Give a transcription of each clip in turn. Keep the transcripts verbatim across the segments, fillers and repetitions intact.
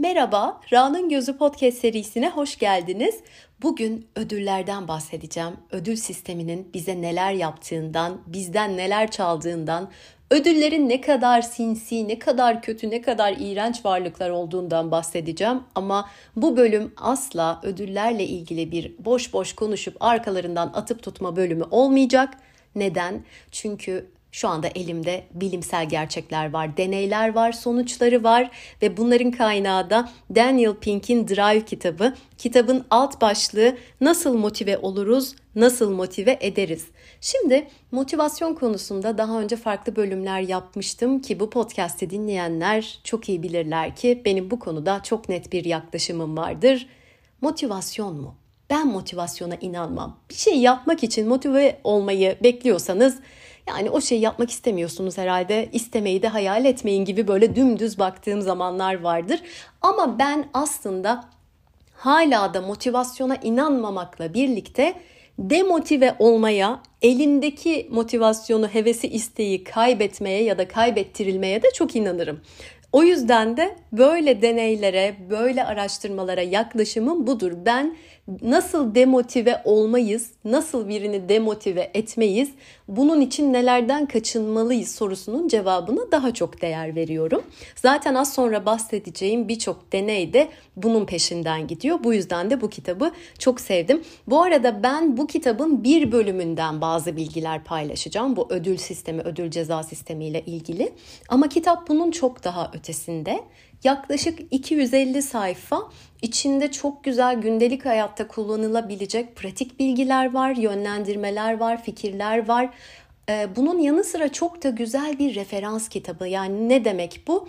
Merhaba, Ra'nın Gözü Podcast serisine hoş geldiniz. Bugün ödüllerden bahsedeceğim. Ödül sisteminin bize neler yaptığından, bizden neler çaldığından, ödüllerin ne kadar sinsi, ne kadar kötü, ne kadar iğrenç varlıklar olduğundan bahsedeceğim. Ama bu bölüm asla ödüllerle ilgili bir boş boş konuşup arkalarından atıp tutma bölümü olmayacak. Neden? Çünkü şu anda elimde bilimsel gerçekler var, deneyler var, sonuçları var ve bunların kaynağı da Daniel Pink'in Drive kitabı. Kitabın alt başlığı nasıl motive oluruz, nasıl motive ederiz? Şimdi motivasyon konusunda daha önce farklı bölümler yapmıştım ki bu podcast'i dinleyenler çok iyi bilirler ki benim bu konuda çok net bir yaklaşımım vardır. Motivasyon mu? Ben motivasyona inanmam. Bir şey yapmak için motive olmayı bekliyorsanız yani o şeyi yapmak istemiyorsunuz herhalde, istemeyi de hayal etmeyin gibi böyle dümdüz baktığım zamanlar vardır. Ama ben aslında hala da motivasyona inanmamakla birlikte demotive olmaya, elindeki motivasyonu, hevesi, isteği kaybetmeye ya da kaybettirilmeye de çok inanırım. O yüzden de böyle deneylere, böyle araştırmalara yaklaşımım budur. Ben nasıl demotive olmayız, nasıl birini demotive etmeyiz, bunun için nelerden kaçınmalıyız sorusunun cevabına daha çok değer veriyorum. Zaten az sonra bahsedeceğim birçok deney de bunun peşinden gidiyor. Bu yüzden de bu kitabı çok sevdim. Bu arada ben bu kitabın bir bölümünden bazı bilgiler paylaşacağım. Bu ödül sistemi, ödül ceza sistemi ile ilgili. Ama kitap bunun çok daha ötesinde. Yaklaşık iki yüz elli sayfa, içinde çok güzel gündelik hayatta kullanılabilecek pratik bilgiler var, yönlendirmeler var, fikirler var. Bunun yanı sıra çok da güzel bir referans kitabı. Yani ne demek bu?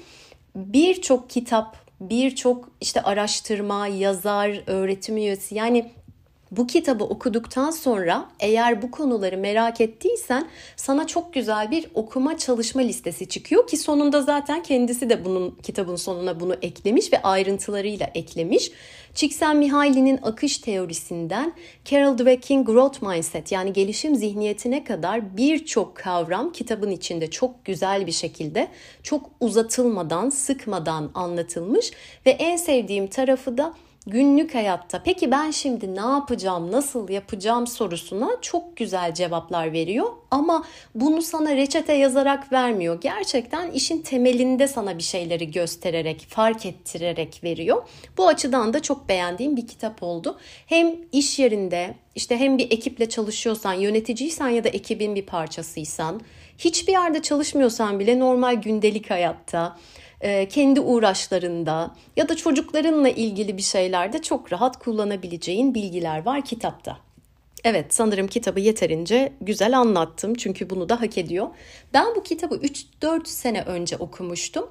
Birçok kitap, birçok işte araştırma, yazar, öğretim üyesi, yani bu kitabı okuduktan sonra eğer bu konuları merak ettiysen sana çok güzel bir okuma çalışma listesi çıkıyor ki sonunda zaten kendisi de bunun kitabın sonuna bunu eklemiş ve ayrıntılarıyla eklemiş. Csikszentmihalyi'nin akış teorisinden Carol Dweck'in growth mindset yani gelişim zihniyetine kadar birçok kavram kitabın içinde çok güzel bir şekilde, çok uzatılmadan, sıkmadan anlatılmış ve en sevdiğim tarafı da günlük hayatta peki ben şimdi ne yapacağım, nasıl yapacağım sorusuna çok güzel cevaplar veriyor. Ama bunu sana reçete yazarak vermiyor. Gerçekten işin temelinde sana bir şeyleri göstererek, fark ettirerek veriyor. Bu açıdan da çok beğendiğim bir kitap oldu. Hem iş yerinde, işte hem bir ekiple çalışıyorsan, yöneticiysen ya da ekibin bir parçasıysan, hiçbir yerde çalışmıyorsan bile normal gündelik hayatta, kendi uğraşlarında ya da çocuklarınla ilgili bir şeylerde çok rahat kullanabileceğin bilgiler var kitapta. Evet, sanırım kitabı yeterince güzel anlattım çünkü bunu da hak ediyor. Ben bu kitabı üç dört sene önce okumuştum.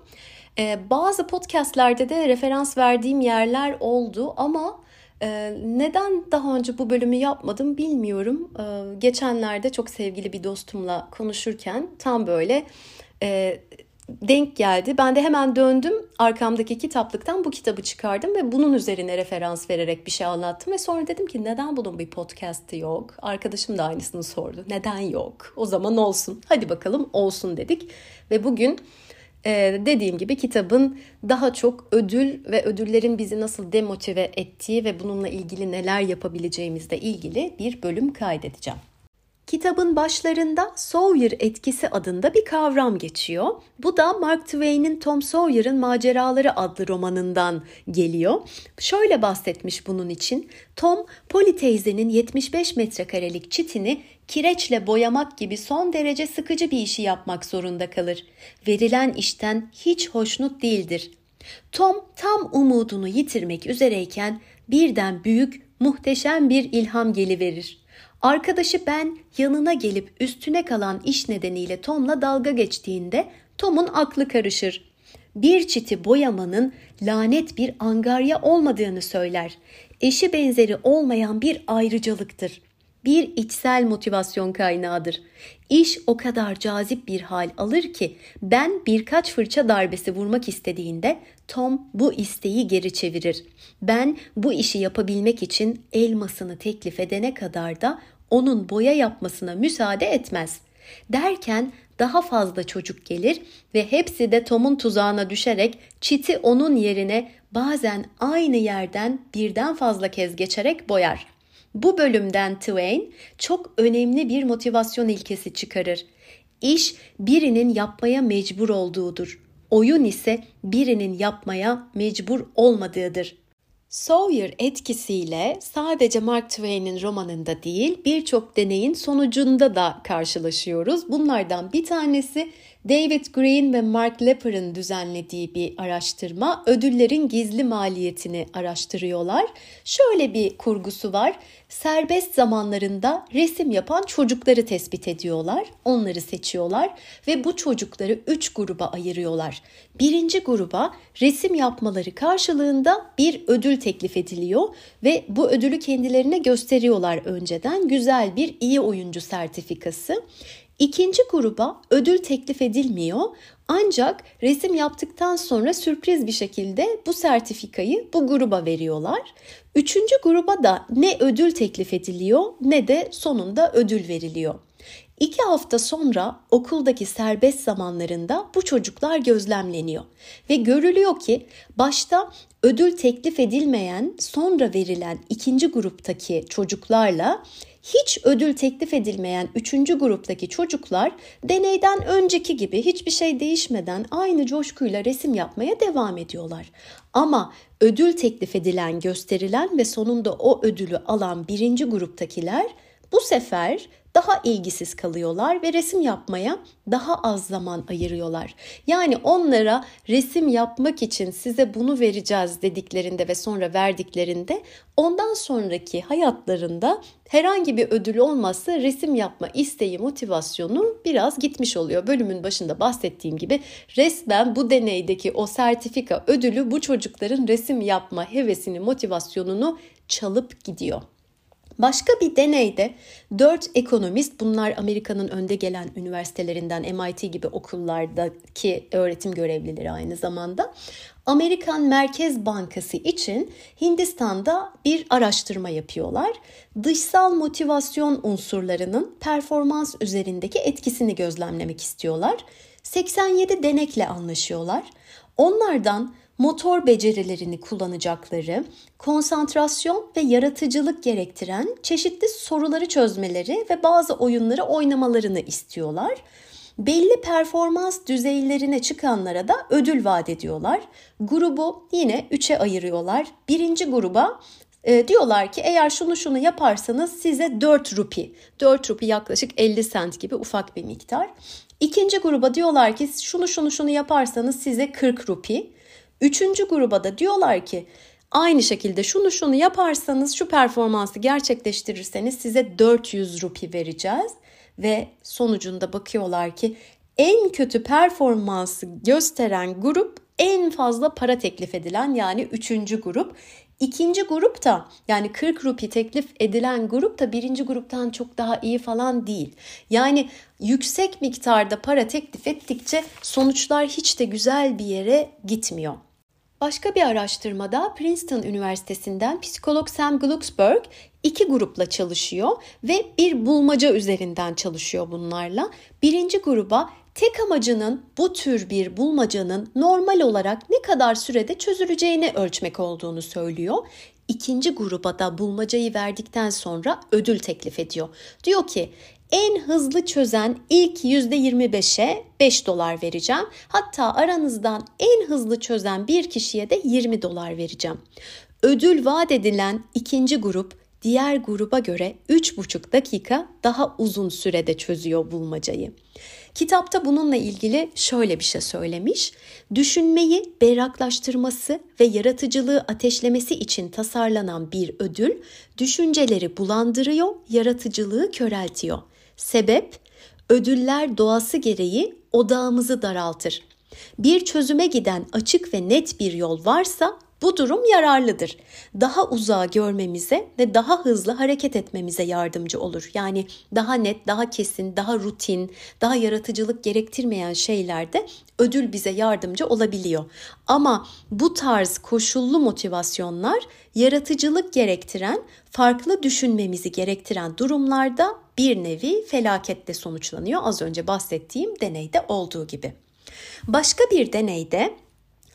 Bazı podcastlerde de referans verdiğim yerler oldu ama neden daha önce bu bölümü yapmadım bilmiyorum. Geçenlerde çok sevgili bir dostumla konuşurken tam böyle denk geldi. Ben de hemen döndüm, arkamdaki kitaplıktan bu kitabı çıkardım ve bunun üzerine referans vererek bir şey anlattım ve sonra dedim ki neden bunun bir podcast'ı yok? Arkadaşım da aynısını sordu. Neden yok? O zaman olsun. Hadi bakalım olsun dedik ve bugün Ee, dediğim gibi kitabın daha çok ödül ve ödüllerin bizi nasıl demotive ettiği ve bununla ilgili neler yapabileceğimizle ilgili bir bölüm kaydedeceğim. Kitabın başlarında Sawyer etkisi adında bir kavram geçiyor. Bu da Mark Twain'in Tom Sawyer'ın Maceraları adlı romanından geliyor. Şöyle bahsetmiş bunun için. Tom, Polly teyzenin yetmiş beş metrekarelik çitini kireçle boyamak gibi son derece sıkıcı bir işi yapmak zorunda kalır. Verilen işten hiç hoşnut değildir. Tom tam umudunu yitirmek üzereyken birden büyük, muhteşem bir ilham geliverir. Arkadaşı Ben yanına gelip üstüne kalan iş nedeniyle Tom'la dalga geçtiğinde Tom'un aklı karışır. Bir çiti boyamanın lanet bir angarya olmadığını söyler. Eşi benzeri olmayan bir ayrıcalıktır. Bir içsel motivasyon kaynağıdır. İş o kadar cazip bir hal alır ki Ben birkaç fırça darbesi vurmak istediğinde Tom bu isteği geri çevirir. Ben bu işi yapabilmek için elmasını teklif edene kadar da onun boya yapmasına müsaade etmez. Derken daha fazla çocuk gelir ve hepsi de Tom'un tuzağına düşerek çiti onun yerine bazen aynı yerden birden fazla kez geçerek boyar. Bu bölümden Twain çok önemli bir motivasyon ilkesi çıkarır. İş birinin yapmaya mecbur olduğudur. Oyun ise birinin yapmaya mecbur olmadığıdır. Sawyer etkisiyle sadece Mark Twain'in romanında değil, birçok deneyin sonucunda da karşılaşıyoruz. Bunlardan bir tanesi David Green ve Mark Lepper'ın düzenlediği bir araştırma. Ödüllerin gizli maliyetini araştırıyorlar. Şöyle bir kurgusu var. Serbest zamanlarında resim yapan çocukları tespit ediyorlar. Onları seçiyorlar ve bu çocukları üç gruba ayırıyorlar. Birinci gruba resim yapmaları karşılığında bir ödül teklif ediliyor ve bu ödülü kendilerine gösteriyorlar önceden. Güzel bir iyi oyuncu sertifikası. İkinci gruba ödül teklif edilmiyor, ancak resim yaptıktan sonra sürpriz bir şekilde bu sertifikayı bu gruba veriyorlar. Üçüncü gruba da ne ödül teklif ediliyor ne de sonunda ödül veriliyor. İki hafta sonra okuldaki serbest zamanlarında bu çocuklar gözlemleniyor ve görülüyor ki başta ödül teklif edilmeyen, sonra verilen ikinci gruptaki çocuklarla hiç ödül teklif edilmeyen üçüncü gruptaki çocuklar deneyden önceki gibi hiçbir şey değişmeden aynı coşkuyla resim yapmaya devam ediyorlar. Ama ödül teklif edilen, gösterilen ve sonunda o ödülü alan birinci gruptakiler bu sefer daha ilgisiz kalıyorlar ve resim yapmaya daha az zaman ayırıyorlar. Yani onlara resim yapmak için size bunu vereceğiz dediklerinde ve sonra verdiklerinde ondan sonraki hayatlarında herhangi bir ödül olmazsa resim yapma isteği, motivasyonu biraz gitmiş oluyor. Bölümün başında bahsettiğim gibi resmen bu deneydeki o sertifika ödülü bu çocukların resim yapma hevesini, motivasyonunu çalıp gidiyor. Başka bir deneyde dört ekonomist, bunlar Amerika'nın önde gelen üniversitelerinden M I T gibi okullardaki öğretim görevlileri aynı zamanda, Amerikan Merkez Bankası için Hindistan'da bir araştırma yapıyorlar. Dışsal motivasyon unsurlarının performans üzerindeki etkisini gözlemlemek istiyorlar. seksen yedi denekle anlaşıyorlar. Onlardan motor becerilerini kullanacakları, konsantrasyon ve yaratıcılık gerektiren çeşitli soruları çözmeleri ve bazı oyunları oynamalarını istiyorlar. Belli performans düzeylerine çıkanlara da ödül vaat ediyorlar. Grubu yine üçe ayırıyorlar. Birinci gruba e, diyorlar ki eğer şunu şunu yaparsanız size dört rupi, dört rupi yaklaşık elli sent gibi ufak bir miktar. İkinci gruba diyorlar ki şunu şunu şunu yaparsanız size kırk rupi. Üçüncü gruba da diyorlar ki aynı şekilde şunu şunu yaparsanız, şu performansı gerçekleştirirseniz size dört yüz rupi vereceğiz. Ve sonucunda bakıyorlar ki en kötü performansı gösteren grup en fazla para teklif edilen, yani üçüncü grup. İkinci grup da, yani kırk rupi teklif edilen grup da birinci gruptan çok daha iyi falan değil. Yani yüksek miktarda para teklif ettikçe sonuçlar hiç de güzel bir yere gitmiyor. Başka bir araştırmada Princeton Üniversitesi'nden psikolog Sam Glucksberg iki grupla çalışıyor ve bir bulmaca üzerinden çalışıyor bunlarla. Birinci gruba tek amacının bu tür bir bulmacanın normal olarak ne kadar sürede çözüleceğini ölçmek olduğunu söylüyor. İkinci gruba da bulmacayı verdikten sonra ödül teklif ediyor. Diyor ki en hızlı çözen ilk yüzde yirmi beşe beş dolar vereceğim. Hatta aranızdan en hızlı çözen bir kişiye de yirmi dolar vereceğim. Ödül vaat edilen ikinci grup diğer gruba göre üç buçuk dakika daha uzun sürede çözüyor bulmacayı. Kitapta bununla ilgili şöyle bir şey söylemiş. Düşünmeyi berraklaştırması ve yaratıcılığı ateşlemesi için tasarlanan bir ödül, düşünceleri bulandırıyor, yaratıcılığı köreltiyor. Sebep, ödüller doğası gereği odağımızı daraltır. Bir çözüme giden açık ve net bir yol varsa bu durum yararlıdır. Daha uzağa görmemize ve daha hızlı hareket etmemize yardımcı olur. Yani daha net, daha kesin, daha rutin, daha yaratıcılık gerektirmeyen şeylerde ödül bize yardımcı olabiliyor. Ama bu tarz koşullu motivasyonlar yaratıcılık gerektiren, farklı düşünmemizi gerektiren durumlarda bir nevi felaketle sonuçlanıyor. Az önce bahsettiğim deneyde olduğu gibi. Başka bir deneyde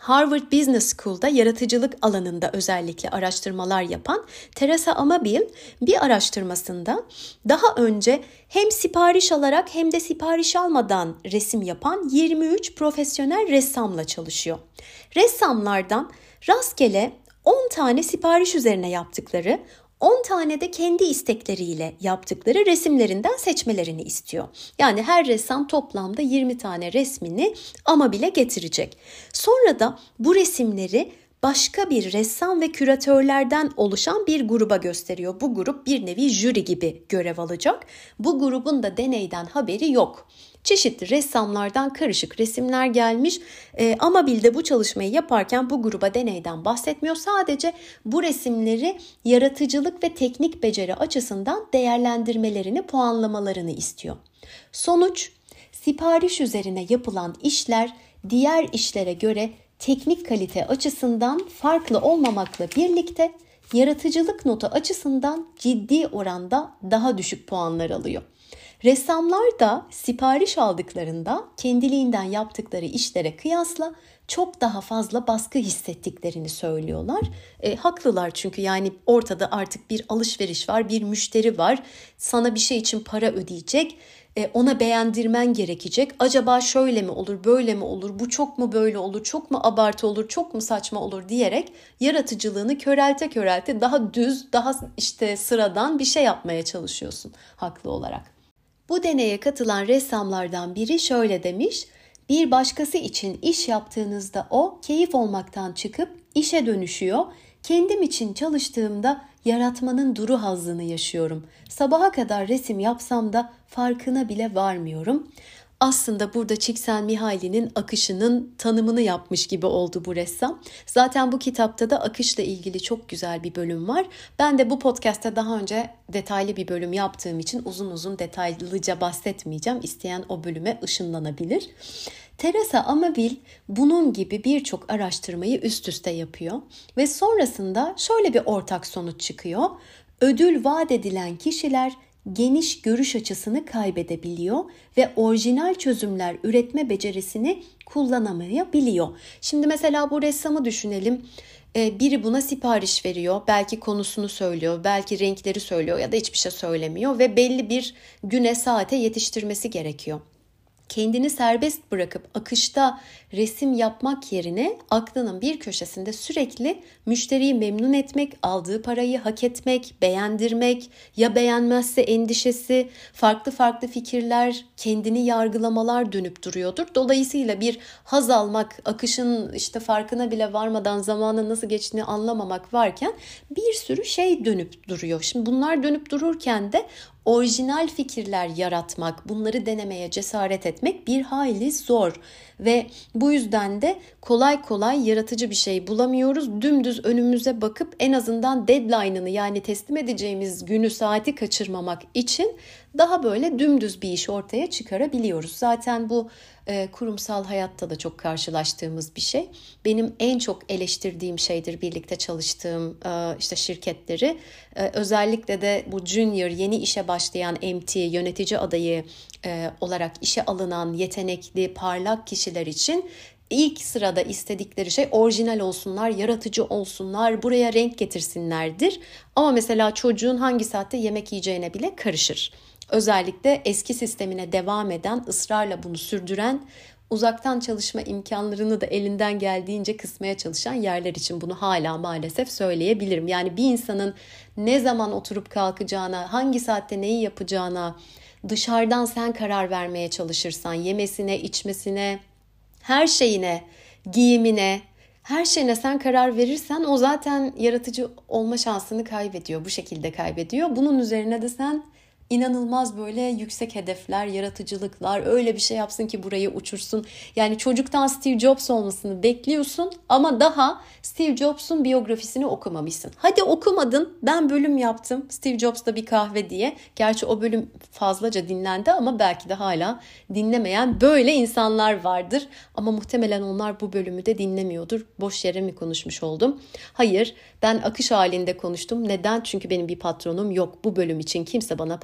Harvard Business School'da yaratıcılık alanında özellikle araştırmalar yapan Teresa Amabil bir araştırmasında daha önce hem sipariş alarak hem de sipariş almadan resim yapan yirmi üç profesyonel ressamla çalışıyor. Ressamlardan rastgele on tane sipariş üzerine yaptıkları, on tane de kendi istekleriyle yaptıkları resimlerinden seçmelerini istiyor. Yani her ressam toplamda yirmi tane resmini Amabil'e getirecek. Sonra da bu resimleri başka bir ressam ve küratörlerden oluşan bir gruba gösteriyor. Bu grup bir nevi jüri gibi görev alacak. Bu grubun da deneyden haberi yok. Çeşitli ressamlardan karışık resimler gelmiş ee, Amabil de bu çalışmayı yaparken bu gruba deneyden bahsetmiyor. Sadece bu resimleri yaratıcılık ve teknik beceri açısından değerlendirmelerini, puanlamalarını istiyor. Sonuç, sipariş üzerine yapılan işler diğer işlere göre teknik kalite açısından farklı olmamakla birlikte yaratıcılık notu açısından ciddi oranda daha düşük puanlar alıyor. Ressamlar da sipariş aldıklarında kendiliğinden yaptıkları işlere kıyasla çok daha fazla baskı hissettiklerini söylüyorlar. E, haklılar çünkü yani ortada artık bir alışveriş var, bir müşteri var. Sana bir şey için para ödeyecek, e, ona beğendirmen gerekecek. Acaba şöyle mi olur, böyle mi olur, bu çok mu böyle olur, çok mu abartı olur, çok mu saçma olur diyerek yaratıcılığını körelte körelte daha düz, daha işte sıradan bir şey yapmaya çalışıyorsun haklı olarak. Bu deneye katılan ressamlardan biri şöyle demiş: bir başkası için iş yaptığınızda o keyif olmaktan çıkıp işe dönüşüyor. Kendim için çalıştığımda yaratmanın duru hazzını yaşıyorum. Sabaha kadar resim yapsam da farkına bile varmıyorum. Aslında burada Csikszentmihalyi'nin akışının tanımını yapmış gibi oldu bu ressam. Zaten bu kitapta da akışla ilgili çok güzel bir bölüm var. Ben de bu podcast'te daha önce detaylı bir bölüm yaptığım için uzun uzun detaylıca bahsetmeyeceğim. İsteyen o bölüme ışınlanabilir. Teresa Amabil bunun gibi birçok araştırmayı üst üste yapıyor ve sonrasında şöyle bir ortak sonuç çıkıyor. Ödül vaat edilen kişiler geniş görüş açısını kaybedebiliyor ve orijinal çözümler üretme becerisini kullanamayabiliyor. Şimdi mesela bu ressamı düşünelim. Biri buna sipariş veriyor, belki konusunu söylüyor, belki renkleri söylüyor ya da hiçbir şey söylemiyor ve belli bir güne, saate yetiştirmesi gerekiyor. Kendini serbest bırakıp akışta resim yapmak yerine aklının bir köşesinde sürekli müşteriyi memnun etmek, aldığı parayı hak etmek, beğendirmek, ya beğenmezse endişesi, farklı farklı fikirler, kendini yargılamalar dönüp duruyordur. Dolayısıyla bir haz almak, akışın işte farkına bile varmadan zamanın nasıl geçtiğini anlamamak varken bir sürü şey dönüp duruyor. Şimdi bunlar dönüp dururken de orijinal fikirler yaratmak, bunları denemeye cesaret etmek bir hayli zor ve bu yüzden de kolay kolay yaratıcı bir şey bulamıyoruz. Dümdüz önümüze bakıp en azından deadline'ını yani teslim edeceğimiz günü, saati kaçırmamak için daha böyle dümdüz bir iş ortaya çıkarabiliyoruz. Zaten bu e, kurumsal hayatta da çok karşılaştığımız bir şey. Benim en çok eleştirdiğim şeydir birlikte çalıştığım e, işte şirketleri. E, özellikle de bu junior, yeni işe başlayan M T, yönetici adayı e, olarak işe alınan yetenekli, parlak kişiler için İlk sırada istedikleri şey orijinal olsunlar, yaratıcı olsunlar, buraya renk getirsinlerdir. Ama mesela çocuğun hangi saatte yemek yiyeceğine bile karışır. Özellikle eski sistemine devam eden, ısrarla bunu sürdüren, uzaktan çalışma imkanlarını da elinden geldiğince kısmaya çalışan yerler için bunu hala maalesef söyleyebilirim. Yani bir insanın ne zaman oturup kalkacağına, hangi saatte neyi yapacağına dışarıdan sen karar vermeye çalışırsan, yemesine, içmesine, her şeyine, giyimine, her şeyine sen karar verirsen o zaten yaratıcı olma şansını kaybediyor. Bu şekilde kaybediyor. Bunun üzerine de sen inanılmaz böyle yüksek hedefler, yaratıcılıklar, öyle bir şey yapsın ki burayı uçursun. Yani çocuktan Steve Jobs olmasını bekliyorsun ama daha Steve Jobs'un biyografisini okumamışsın. Hadi okumadın, ben bölüm yaptım Steve Jobs'ta bir kahve diye. Gerçi o bölüm fazlaca dinlendi ama belki de hala dinlemeyen böyle insanlar vardır. Ama muhtemelen onlar bu bölümü de dinlemiyordur. Boş yere mi konuşmuş oldum? Hayır, ben akış halinde konuştum. Neden? Çünkü benim bir patronum yok. Bu bölüm için kimse bana para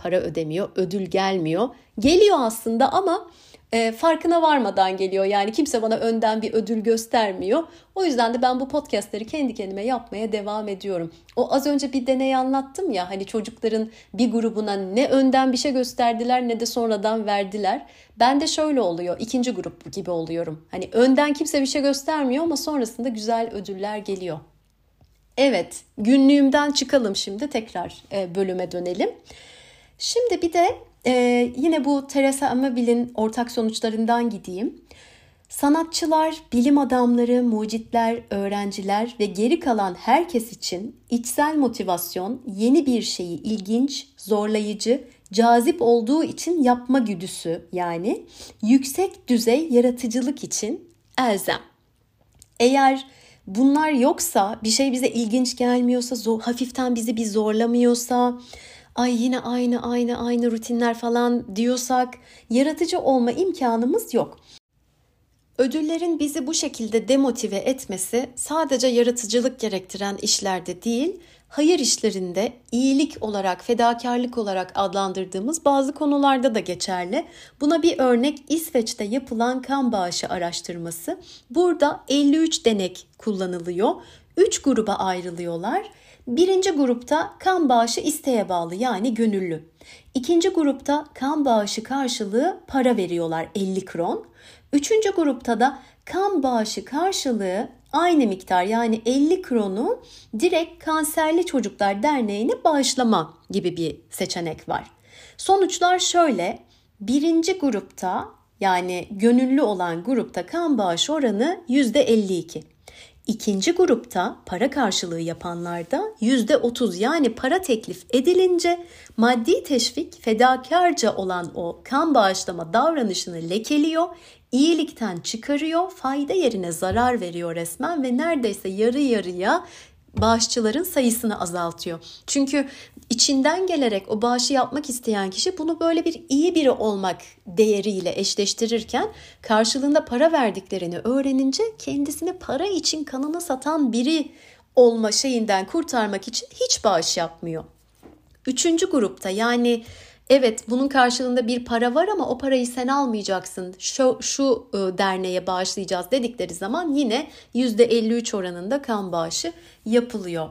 para ödemiyor, ödül gelmiyor. Geliyor aslında ama e, farkına varmadan geliyor. Yani kimse bana önden bir ödül göstermiyor. O yüzden de ben bu podcastleri kendi kendime yapmaya devam ediyorum. O az önce bir deney anlattım ya, hani çocukların bir grubuna ne önden bir şey gösterdiler ne de sonradan verdiler. Ben de şöyle oluyor, ikinci grup gibi oluyorum. Hani önden kimse bir şey göstermiyor ama sonrasında güzel ödüller geliyor. Evet, günlüğümden çıkalım şimdi, tekrar bölüme dönelim. Şimdi bir de e, yine bu Teresa Amabil'in ortak sonuçlarından gideyim. Sanatçılar, bilim adamları, mucitler, öğrenciler ve geri kalan herkes için içsel motivasyon, yeni bir şeyi ilginç, zorlayıcı, cazip olduğu için yapma güdüsü, yani yüksek düzey yaratıcılık için elzem. Eğer bunlar yoksa, bir şey bize ilginç gelmiyorsa, zor, hafiften bizi bir zorlamıyorsa, ay yine aynı aynı aynı rutinler falan diyorsak yaratıcı olma imkanımız yok. Ödüllerin bizi bu şekilde demotive etmesi sadece yaratıcılık gerektiren işlerde değil, hayır işlerinde iyilik olarak, fedakarlık olarak adlandırdığımız bazı konularda da geçerli. Buna bir örnek İsveç'te yapılan kan bağışı araştırması. Burada elli üç denek kullanılıyor. üç gruba ayrılıyorlar. Birinci grupta kan bağışı isteğe bağlı, yani gönüllü. İkinci grupta kan bağışı karşılığı para veriyorlar, elli kron. Üçüncü grupta da kan bağışı karşılığı aynı miktar, yani elli kronu direkt Kanserli Çocuklar Derneği'ne bağışlama gibi bir seçenek var. Sonuçlar şöyle: birinci grupta, yani gönüllü olan grupta kan bağışı oranı yüzde elli iki. İkinci grupta para karşılığı yapanlarda yüzde otuz, yani para teklif edilince maddi teşvik fedakarca olan o kan bağışlama davranışını lekeliyor, iyilikten çıkarıyor, fayda yerine zarar veriyor resmen ve neredeyse yarı yarıya bağışçıların sayısını azaltıyor. Çünkü içinden gelerek o bağışı yapmak isteyen kişi bunu böyle bir iyi biri olmak değeriyle eşleştirirken karşılığında para verdiklerini öğrenince kendisini para için kanını satan biri olma şeyinden kurtarmak için hiç bağış yapmıyor. Üçüncü grupta, yani evet bunun karşılığında bir para var ama o parayı sen almayacaksın, şu, şu derneğe bağışlayacağız dedikleri zaman yine yüzde elli üç oranında kan bağışı yapılıyor.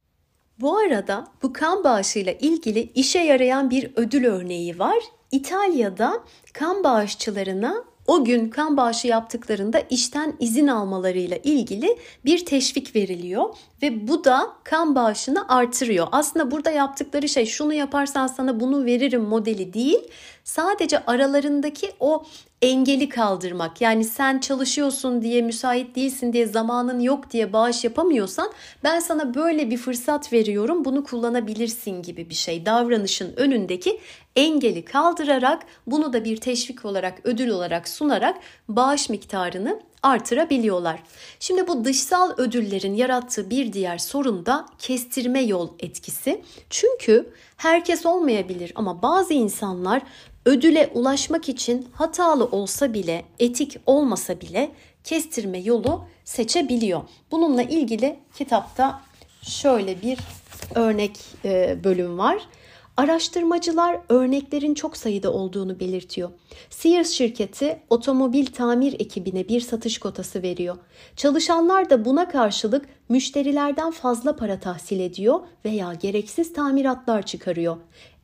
Bu arada bu kan bağışıyla ilgili işe yarayan bir ödül örneği var. İtalya'da kan bağışçılarına o gün kan bağışı yaptıklarında işten izin almalarıyla ilgili bir teşvik veriliyor ve bu da kan bağışını artırıyor. Aslında burada yaptıkları şey, şunu yaparsan sana bunu veririm modeli değil. Sadece aralarındaki o engeli kaldırmak. Yani sen çalışıyorsun diye, müsait değilsin diye, zamanın yok diye bağış yapamıyorsan ben sana böyle bir fırsat veriyorum, bunu kullanabilirsin gibi bir şey. Davranışın önündeki engeli kaldırarak, bunu da bir teşvik olarak, ödül olarak sunarak bağış miktarını artırabiliyorlar. Şimdi bu dışsal ödüllerin yarattığı bir diğer sorun da kestirme yol etkisi. Çünkü herkes olmayabilir ama bazı insanlar ödüle ulaşmak için hatalı olsa bile, etik olmasa bile kestirme yolu seçebiliyor. Bununla ilgili kitapta şöyle bir örnek bölüm var. Araştırmacılar örneklerin çok sayıda olduğunu belirtiyor. Sears şirketi otomobil tamir ekibine bir satış kotası veriyor. Çalışanlar da buna karşılık müşterilerden fazla para tahsil ediyor veya gereksiz tamiratlar çıkarıyor.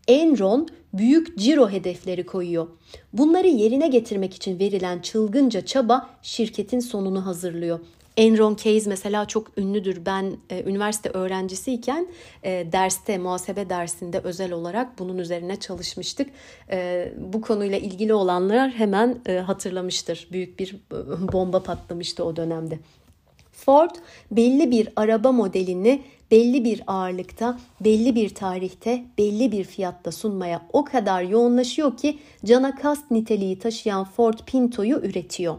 Enron büyük ciro hedefleri koyuyor. Bunları yerine getirmek için verilen çılgınca çaba şirketin sonunu hazırlıyor. Enron case mesela çok ünlüdür. Ben e, üniversite öğrencisiyken e, derste, muhasebe dersinde özel olarak bunun üzerine çalışmıştık. E, bu konuyla ilgili olanlar hemen e, hatırlamıştır. Büyük bir e, bomba patlamıştı o dönemde. Ford belli bir araba modelini belli bir ağırlıkta, belli bir tarihte, belli bir fiyatta sunmaya o kadar yoğunlaşıyor ki cana kast niteliği taşıyan Ford Pinto'yu üretiyor.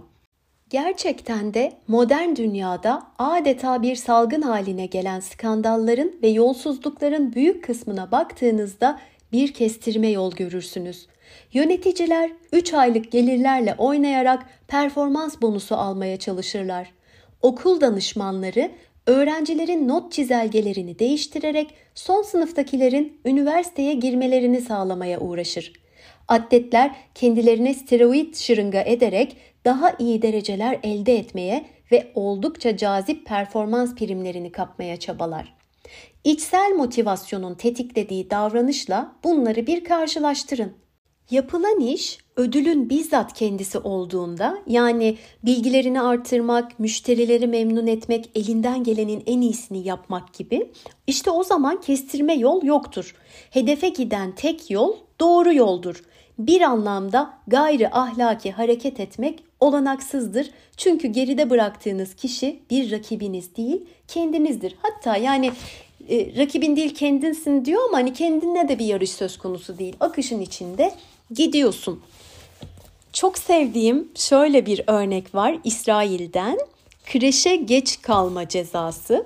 Gerçekten de modern dünyada adeta bir salgın haline gelen skandalların ve yolsuzlukların büyük kısmına baktığınızda bir kestirme yol görürsünüz. Yöneticiler üç aylık gelirlerle oynayarak performans bonusu almaya çalışırlar. Okul danışmanları öğrencilerin not çizelgelerini değiştirerek son sınıftakilerin üniversiteye girmelerini sağlamaya uğraşır. Atletler kendilerine steroid şırınga ederek daha iyi dereceler elde etmeye ve oldukça cazip performans primlerini kapmaya çabalar. İçsel motivasyonun tetiklediği davranışla bunları bir karşılaştırın. Yapılan iş ödülün bizzat kendisi olduğunda, yani bilgilerini artırmak, müşterileri memnun etmek, elinden gelenin en iyisini yapmak gibi, işte o zaman kestirme yol yoktur. Hedefe giden tek yol doğru yoldur. Bir anlamda gayri ahlaki hareket etmek olanaksızdır. Çünkü geride bıraktığınız kişi bir rakibiniz değil, kendinizdir. Hatta yani e, rakibin değil kendinsin diyor ama hani kendinle de bir yarış söz konusu değil. Akışın içinde gidiyorsun. Çok sevdiğim şöyle bir örnek var İsrail'den. Kreşe geç kalma cezası.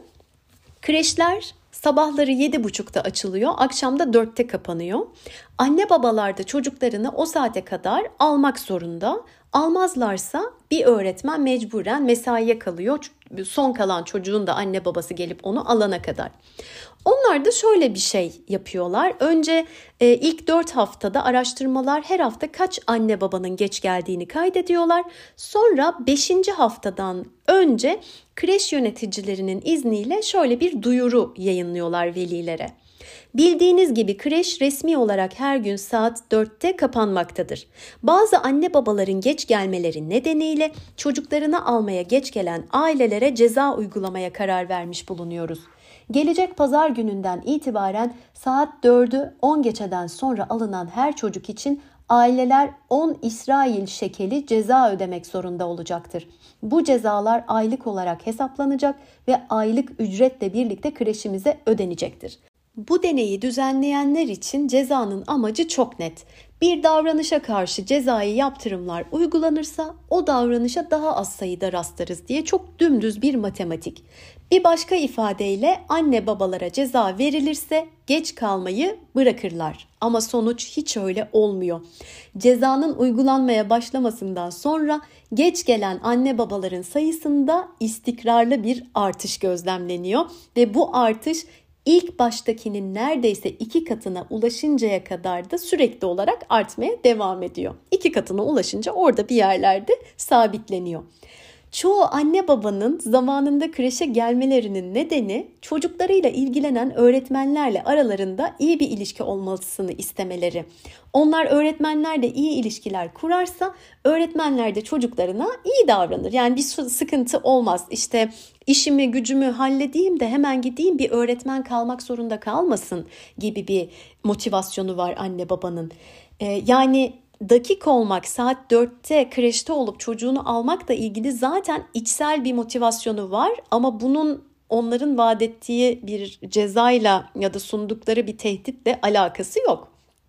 Kreşler sabahları yedi buçukta açılıyor, akşam da dörtte kapanıyor. Anne babalar da çocuklarını o saate kadar almak zorunda. Almazlarsa bir öğretmen mecburen mesaiye kalıyor. Son kalan çocuğun da anne babası gelip onu alana kadar. Onlar da şöyle bir şey yapıyorlar. Önce e, ilk dört haftada araştırmalar her hafta kaç anne babanın geç geldiğini kaydediyorlar. Sonra beşinci haftadan önce kreş yöneticilerinin izniyle şöyle bir duyuru yayınlıyorlar velilere. Bildiğiniz gibi kreş resmi olarak her gün saat dörtte kapanmaktadır. Bazı anne babaların geç gelmeleri nedeniyle çocuklarını almaya geç gelen ailelere ceza uygulamaya karar vermiş bulunuyoruz. Gelecek pazar gününden itibaren saat dördü on geçeden sonra alınan her çocuk için aileler on İsrail şekeli ceza ödemek zorunda olacaktır. Bu cezalar aylık olarak hesaplanacak ve aylık ücretle birlikte kreşimize ödenecektir. Bu deneyi düzenleyenler için cezanın amacı çok net. Bir davranışa karşı cezai yaptırımlar uygulanırsa o davranışa daha az sayıda rastlarız diye çok dümdüz bir matematik. Bir başka ifadeyle anne babalara ceza verilirse geç kalmayı bırakırlar. Ama sonuç hiç öyle olmuyor. Cezanın uygulanmaya başlamasından sonra geç gelen anne babaların sayısında istikrarlı bir artış gözlemleniyor ve bu artış İlk baştakinin neredeyse iki katına ulaşıncaya kadar da sürekli olarak artmaya devam ediyor. İki katına ulaşınca orada bir yerlerde sabitleniyor. Çoğu anne babanın zamanında kreşe gelmelerinin nedeni çocuklarıyla ilgilenen öğretmenlerle aralarında iyi bir ilişki olmasını istemeleri. Onlar öğretmenlerle iyi ilişkiler kurarsa öğretmenler de çocuklarına iyi davranır. Yani bir sıkıntı olmaz. İşte işimi gücümü halledeyim de hemen gideyim bir öğretmen kalmak zorunda kalmasın gibi bir motivasyonu var anne babanın. Ee, yani dakik olmak, saat dörtte kreşte olup çocuğunu almakla ilgili zaten içsel bir motivasyonu var ama bunun onların vaat ettiği bir cezayla ya da sundukları bir tehditle alakası yok.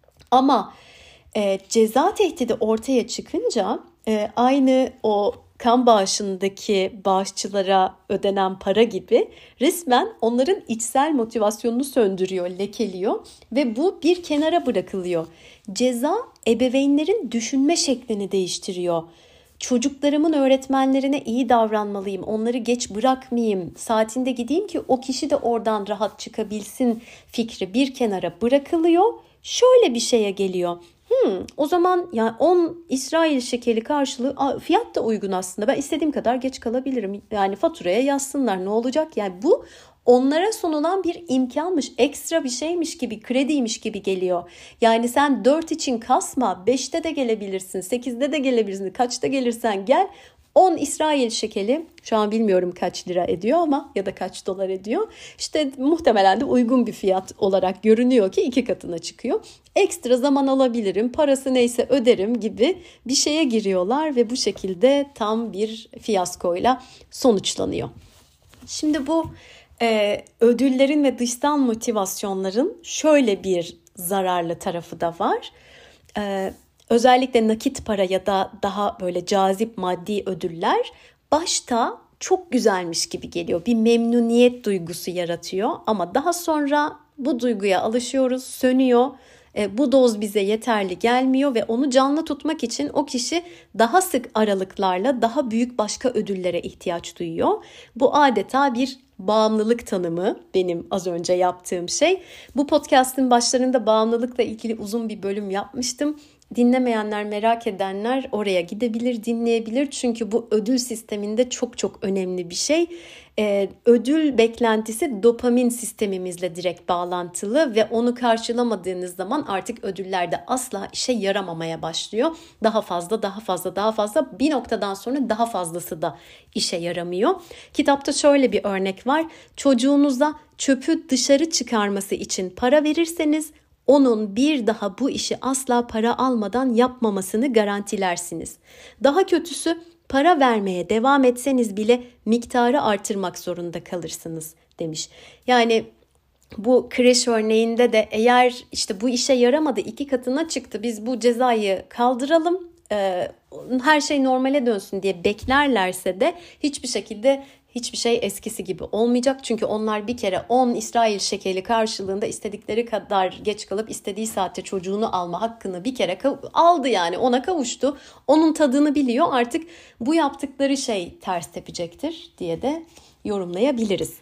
Ama e, ceza tehdidi ortaya çıkınca e, aynı o kan bağışındaki bağışçılara ödenen para gibi resmen onların içsel motivasyonunu söndürüyor, lekeliyor ve bu bir kenara bırakılıyor. Ceza ebeveynlerin düşünme şeklini değiştiriyor. Çocuklarımın öğretmenlerine iyi davranmalıyım, onları geç bırakmayayım, saatinde gideyim ki o kişi de oradan rahat çıkabilsin fikri bir kenara bırakılıyor. Şöyle bir şeye geliyor. Hmm, o zaman yani on İsrail şekeli karşılığı fiyat da uygun aslında. Ben istediğim kadar geç kalabilirim. Yani faturaya yazsınlar ne olacak? Yani bu onlara sunulan bir imkanmış, ekstra bir şeymiş gibi, krediymiş gibi geliyor. Yani sen dört için kasma, beşte de gelebilirsin, sekizde de gelebilirsin, kaçta gelirsen gel. on İsrail şekeli şu an bilmiyorum kaç lira ediyor ama ya da kaç dolar ediyor. İşte muhtemelen de uygun bir fiyat olarak görünüyor ki iki katına çıkıyor. Ekstra zaman alabilirim, parası neyse öderim gibi bir şeye giriyorlar ve bu şekilde tam bir fiyaskoyla sonuçlanıyor. Şimdi bu e, ödüllerin ve dıştan motivasyonların şöyle bir zararlı tarafı da var. E, Özellikle nakit para ya da daha böyle cazip maddi ödüller başta çok güzelmiş gibi geliyor. Bir memnuniyet duygusu yaratıyor ama daha sonra bu duyguya alışıyoruz, sönüyor. E, bu doz bize yeterli gelmiyor ve onu canlı tutmak için o kişi daha sık aralıklarla daha büyük başka ödüllere ihtiyaç duyuyor. Bu adeta bir bağımlılık tanımı benim az önce yaptığım şey. Bu podcast'ın başlarında bağımlılıkla ilgili uzun bir bölüm yapmıştım. Dinlemeyenler, merak edenler oraya gidebilir, dinleyebilir. Çünkü bu ödül sisteminde çok çok önemli bir şey. Ee, ödül beklentisi dopamin sistemimizle direkt bağlantılı ve onu karşılamadığınız zaman artık ödüllerde asla işe yaramamaya başlıyor. Daha fazla, daha fazla, daha fazla, bir noktadan sonra daha fazlası da işe yaramıyor. Kitapta şöyle bir örnek var. Çocuğunuza çöpü dışarı çıkarması için para verirseniz onun bir daha bu işi asla para almadan yapmamasını garantilersiniz. Daha kötüsü, para vermeye devam etseniz bile miktarı artırmak zorunda kalırsınız demiş. Yani bu kreş örneğinde de eğer işte bu işe yaramadı, iki katına çıktı, biz bu cezayı kaldıralım, her şey normale dönsün diye beklerlerse de hiçbir şekilde hiçbir şey eskisi gibi olmayacak. Çünkü onlar bir kere on İsrail şekeli karşılığında istedikleri kadar geç kalıp istediği saatte çocuğunu alma hakkını bir kere aldı, yani ona kavuştu. Onun tadını biliyor, artık bu yaptıkları şey ters tepecektir diye de yorumlayabiliriz.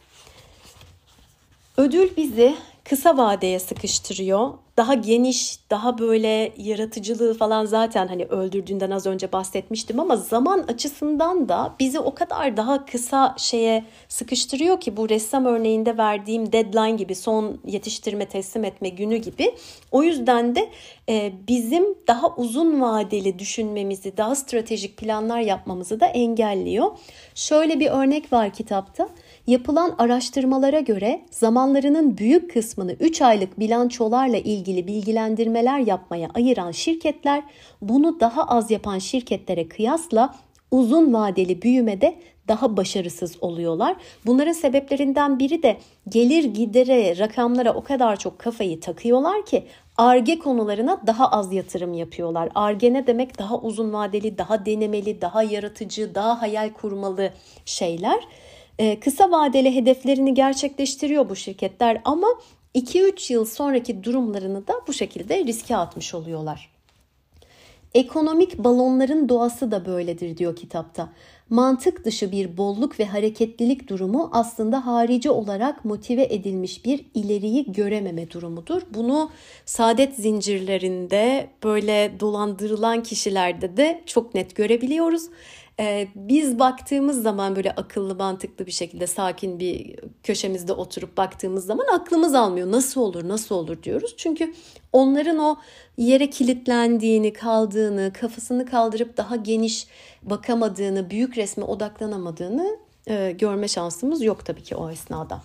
Ödül bizi kısa vadeye sıkıştırıyor. Daha geniş, daha böyle yaratıcılığı falan zaten hani öldürdüğünden az önce bahsetmiştim ama zaman açısından da bizi o kadar daha kısa şeye sıkıştırıyor ki, bu ressam örneğinde verdiğim deadline gibi, son yetiştirme teslim etme günü gibi. O yüzden de e, bizim daha uzun vadeli düşünmemizi, daha stratejik planlar yapmamızı da engelliyor. Şöyle bir örnek var kitapta. Yapılan araştırmalara göre zamanlarının büyük kısmını üç aylık bilançolarla ilgili bilgilendirmeler yapmaya ayıran şirketler, bunu daha az yapan şirketlere kıyasla uzun vadeli büyümede daha başarısız oluyorlar. Bunların sebeplerinden biri de gelir gidere, rakamlara o kadar çok kafayı takıyorlar ki Ar-Ge konularına daha az yatırım yapıyorlar. Ar-Ge ne demek? Daha uzun vadeli, daha denemeli, daha yaratıcı, daha hayal kurmalı şeyler. Ee, kısa vadeli hedeflerini gerçekleştiriyor bu şirketler ama iki üç yıl sonraki durumlarını da bu şekilde riske atmış oluyorlar. Ekonomik balonların doğası da böyledir diyor kitapta. Mantık dışı bir bolluk ve hareketlilik durumu aslında harici olarak motive edilmiş bir ileriyi görememe durumudur. Bunu saadet zincirlerinde böyle dolandırılan kişilerde de çok net görebiliyoruz. Ee, biz baktığımız zaman böyle akıllı, mantıklı bir şekilde sakin bir köşemizde oturup baktığımız zaman aklımız almıyor. Nasıl olur, nasıl olur diyoruz. Çünkü onların o yere kilitlendiğini, kaldığını, kafasını kaldırıp daha geniş bakamadığını, büyük resme odaklanamadığını e, görme şansımız yok tabii ki o esnada.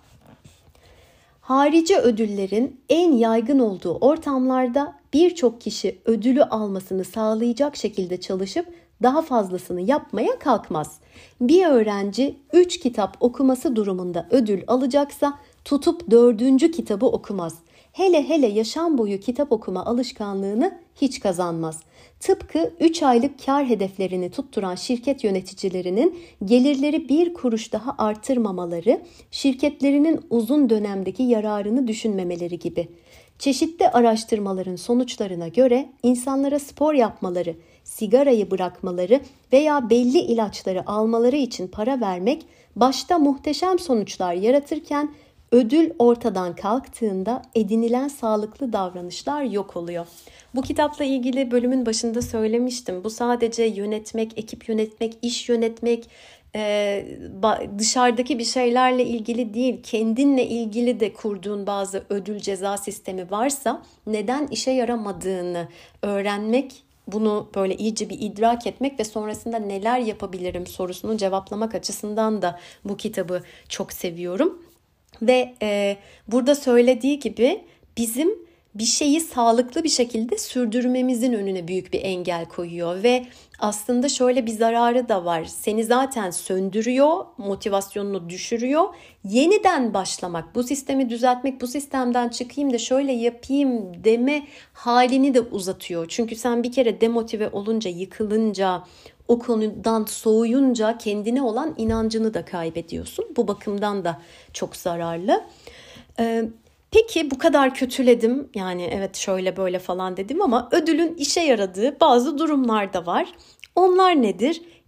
Harici ödüllerin en yaygın olduğu ortamlarda birçok kişi ödülü almasını sağlayacak şekilde çalışıp daha fazlasını yapmaya kalkmaz. Bir öğrenci üç kitap okuması durumunda ödül alacaksa tutup dördüncü kitabı okumaz. Hele hele yaşam boyu kitap okuma alışkanlığını hiç kazanmaz. Tıpkı üç aylık kar hedeflerini tutturan şirket yöneticilerinin gelirleri bir kuruş daha artırmamaları, şirketlerinin uzun dönemdeki yararını düşünmemeleri gibi. Çeşitli araştırmaların sonuçlarına göre insanlara spor yapmaları, sigarayı bırakmaları veya belli ilaçları almaları için para vermek başta muhteşem sonuçlar yaratırken ödül ortadan kalktığında edinilen sağlıklı davranışlar yok oluyor. Bu kitapla ilgili bölümün başında söylemiştim. Bu sadece yönetmek, ekip yönetmek, iş yönetmek, dışarıdaki bir şeylerle ilgili değil, kendinle ilgili de kurduğun bazı ödül ceza sistemi varsa neden işe yaramadığını öğrenmek, bunu böyle iyice bir idrak etmek ve sonrasında neler yapabilirim sorusunu cevaplamak açısından da bu kitabı çok seviyorum. Ve e, burada söylediği gibi bizim bir şeyi sağlıklı bir şekilde sürdürmemizin önüne büyük bir engel koyuyor ve aslında şöyle bir zararı da var. Seni zaten söndürüyor, motivasyonunu düşürüyor. Yeniden başlamak, bu sistemi düzeltmek, bu sistemden çıkayım da şöyle yapayım deme halini de uzatıyor. Çünkü sen bir kere demotive olunca, yıkılınca, o konudan soğuyunca kendine olan inancını da kaybediyorsun. Bu bakımdan da çok zararlı. Ee, Peki bu kadar kötüledim, yani evet şöyle böyle falan dedim ama ödülün işe yaradığı bazı durumlar da var. Onlar nedir?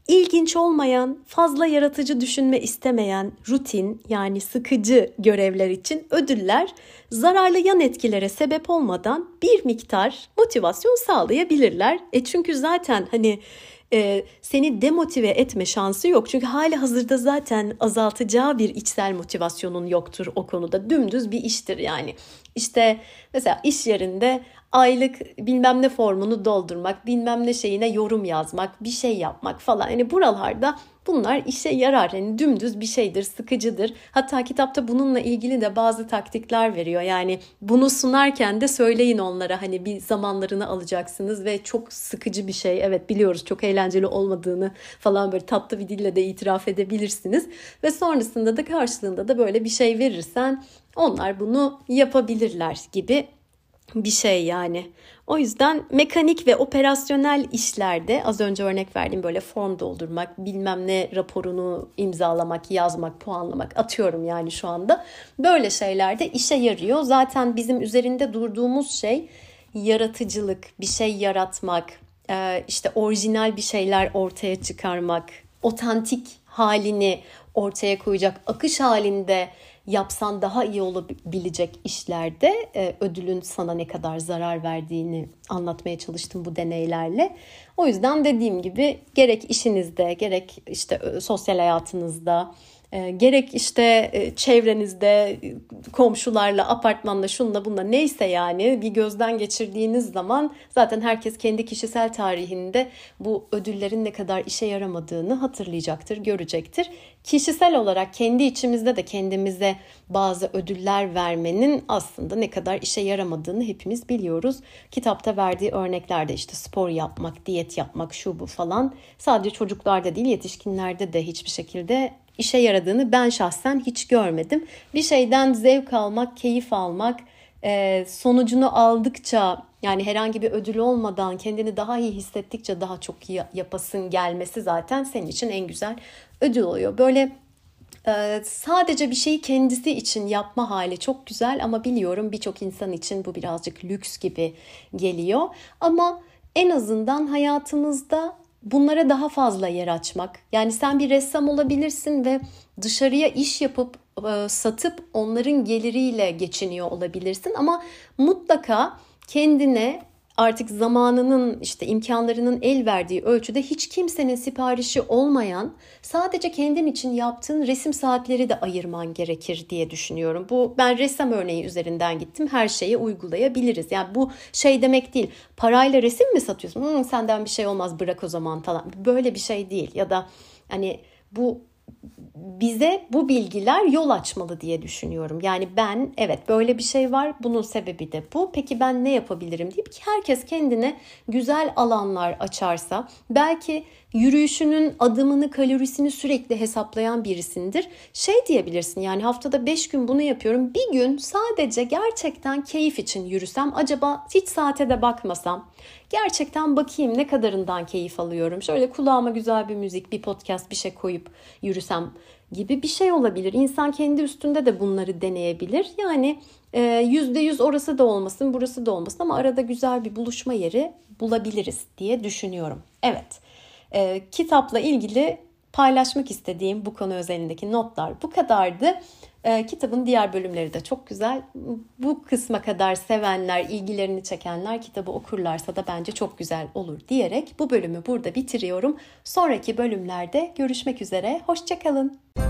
ilginç olmayan, fazla yaratıcı düşünme istemeyen, rutin yani sıkıcı görevler için ödüller zararlı yan etkilere sebep olmadan bir miktar motivasyon sağlayabilirler. E çünkü zaten hani e, seni demotive etme şansı yok. Çünkü hali hazırda zaten azaltacağı bir içsel motivasyonun yoktur o konuda. Dümdüz bir iştir yani. İşte mesela iş yerinde aylık bilmem ne formunu doldurmak, bilmem ne şeyine yorum yazmak, bir şey yapmak falan. Yani buralarda bunlar işe yarar. Yani dümdüz bir şeydir, sıkıcıdır. Hatta kitapta bununla ilgili de bazı taktikler veriyor. Yani bunu sunarken de söyleyin onlara, hani bir zamanlarını alacaksınız ve çok sıkıcı bir şey. Evet biliyoruz, çok eğlenceli olmadığını falan böyle tatlı bir dille de itiraf edebilirsiniz. Ve sonrasında da karşılığında da böyle bir şey verirsen onlar bunu yapabilirler gibi bir şey yani. O yüzden mekanik ve operasyonel işlerde az önce örnek verdiğim böyle form doldurmak, bilmem ne raporunu imzalamak, yazmak, puanlamak, atıyorum yani şu anda. Böyle şeylerde işe yarıyor. Zaten bizim üzerinde durduğumuz şey yaratıcılık, bir şey yaratmak, işte orijinal bir şeyler ortaya çıkarmak, otantik halini ortaya koyacak, akış halinde yapsan daha iyi olabilecek işlerde e, ödülün sana ne kadar zarar verdiğini anlatmaya çalıştım bu deneylerle. O yüzden dediğim gibi gerek işinizde, gerek işte sosyal hayatınızda, e, gerek işte e, çevrenizde, komşularla, apartmanla, şunla bunla neyse yani bir gözden geçirdiğiniz zaman zaten herkes kendi kişisel tarihinde bu ödüllerin ne kadar işe yaramadığını hatırlayacaktır, görecektir. Kişisel olarak kendi içimizde de kendimize bazı ödüller vermenin aslında ne kadar işe yaramadığını hepimiz biliyoruz. Kitapta verdiği örneklerde işte spor yapmak, diyet yapmak, şu bu falan sadece çocuklarda değil yetişkinlerde de hiçbir şekilde işe yaradığını ben şahsen hiç görmedim. Bir şeyden zevk almak, keyif almak, sonucunu aldıkça yani herhangi bir ödül olmadan kendini daha iyi hissettikçe daha çok iyi yapasın gelmesi zaten senin için en güzel ödül oluyor. Böyle sadece bir şeyi kendisi için yapma hali çok güzel ama biliyorum birçok insan için bu birazcık lüks gibi geliyor. Ama en azından hayatımızda bunlara daha fazla yer açmak. Yani sen bir ressam olabilirsin ve dışarıya iş yapıp satıp onların geliriyle geçiniyor olabilirsin. Ama mutlaka kendine artık zamanının işte imkanlarının el verdiği ölçüde hiç kimsenin siparişi olmayan sadece kendin için yaptığın resim saatleri de ayırman gerekir diye düşünüyorum. Bu ben ressam örneği üzerinden gittim. Her şeye uygulayabiliriz. Yani bu şey demek değil. Parayla resim mi satıyorsun? Hmm, senden bir şey olmaz bırak o zaman falan. Böyle bir şey değil. Ya da hani bu bize bu bilgiler yol açmalı diye düşünüyorum. Yani ben evet böyle bir şey var, bunun sebebi de bu. Peki ben ne yapabilirim deyip ki herkes kendine güzel alanlar açarsa, belki yürüyüşünün adımını, kalorisini sürekli hesaplayan birisindir. Şey diyebilirsin yani haftada beş gün bunu yapıyorum. Bir gün sadece gerçekten keyif için yürüsem, acaba hiç saate de bakmasam, gerçekten bakayım ne kadarından keyif alıyorum. Şöyle kulağıma güzel bir müzik, bir podcast, bir şey koyup yürüsem gibi bir şey olabilir. İnsan kendi üstünde de bunları deneyebilir. Yani yüzde yüz orası da olmasın, burası da olmasın ama arada güzel bir buluşma yeri bulabiliriz diye düşünüyorum. Evet, e, kitapla ilgili paylaşmak istediğim bu konu özelindeki notlar bu kadardı. E, kitabın diğer bölümleri de çok güzel. Bu kısma kadar sevenler, ilgilerini çekenler kitabı okurlarsa da bence çok güzel olur diyerek bu bölümü burada bitiriyorum. Sonraki bölümlerde görüşmek üzere. Hoşça kalın.